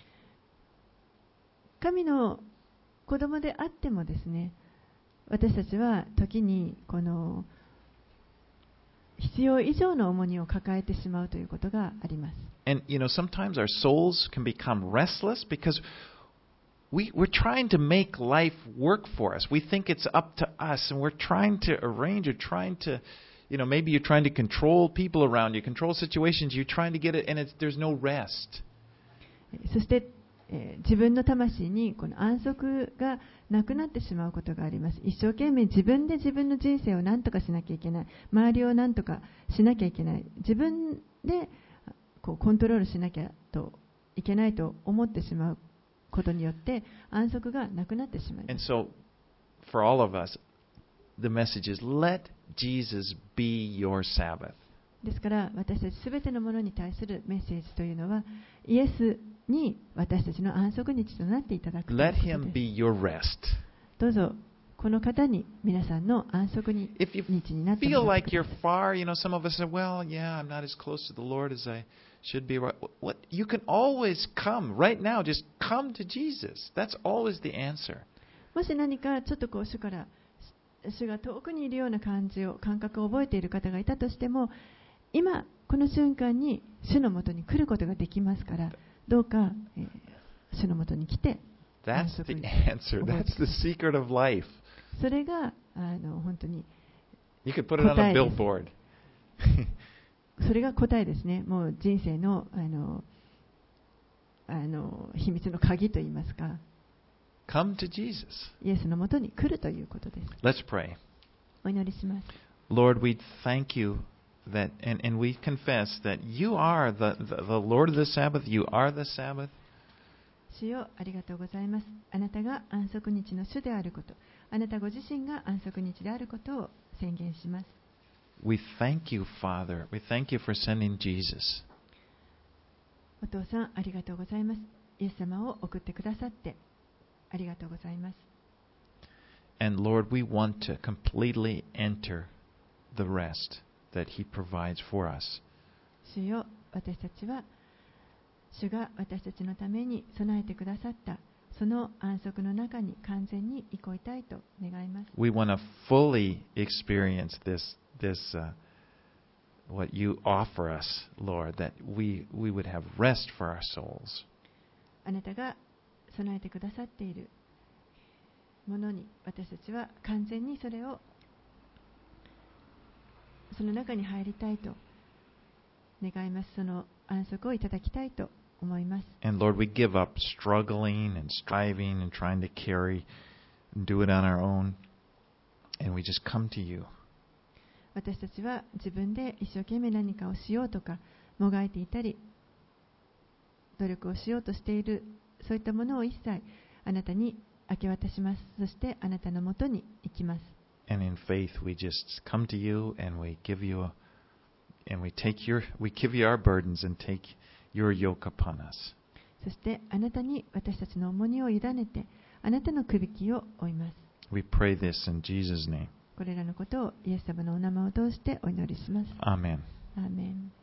神の子供であってもですね、私たちは時にこの必要以上の重荷を抱えてしまうということがあります。 And you know, sometimes our souls can become restless because we're trying to make life work for us. We think it's up to us, and we're trying to arrange or trying to, you know, maybe you're trying to control people around you, control situations. You're trying to get it, and there's no rest. そして、自分の魂にこの安息がなくなってしまうことがあります。一生懸命自分で自分の人生を何とかしなきゃいけない。周りを何とかしなきゃいけない。自分でコントロールしなきゃいけないと思ってしまうことによって安息がなくなってしまいます。 And so, for all of us, the message is, let Jesus be your Sabbath. ですから私たちすべてのものに対するメッセージというのは、イエスに私たちの安息日となっていただくという Let こと him です。 be your rest. どうぞこの方に皆さんの安息日 If you になっても feel らっ like て you're ください。 far, some of us say, well, yeah, I'm not as close to the Lord as I should be. What? You can always come right now. Just come to Jesus. That's always the answer. もし何かちょっとこう主が遠くにいるような感覚を覚えている方がいたとしても、今この瞬間に主のもとに来ることができますから、どうか、主のもとに来て安 That's 息 the に answer. 覚え That's てく the ださい。 secret of life. それが本当に You could put it on a 答えです。 billboard. それが答えですね。もう人生の秘密の鍵といいますか、 Come to Jesus. イエスのもとに来るということです。 Let's pray. お祈りします。 Lord, we thank you that, and we confess that you are the Lord of the Sabbath. You are the Sabbath. 主よ、ありがとうございます。あなたが安息日の主であること、あなたご自身が安息日であることを宣言します。 We thank you, Father. We thank you for sending Jesus. お父さん、ありがとうございます。イエス様を送ってくださってありがとうございます。 And Lord, we want to completely enter the rest that He provides for us. 主よ、私たちは主が私たちのために備えてくださったその安息の中に完全に憩いたいと願います。 We want to fully experience what you offer us, Lord, that we would have rest for our souls. あなたが備えてくださっているものに私たちは完全にその中に入りたいと願います。その安息をいただきたいと思います。 And Lord, we give up struggling and striving and trying to carry and do it on our own. And we just come to you. 私たちは自分で一生懸命何かをしようとかもがいていたり努力をしようとしている、そういったものを一切あなたに明け渡します。そしてあなたのもとに行きます。 And in faith, we just come to you and we give you we give you our burdens and take your yoke upon us. そしてあなたに私たちの重荷を委ねてあなたのくびきを負います。 We pray this in Jesus' name. これらのことをイエス様のお名前を通してお祈りします。 Amen. アーメン。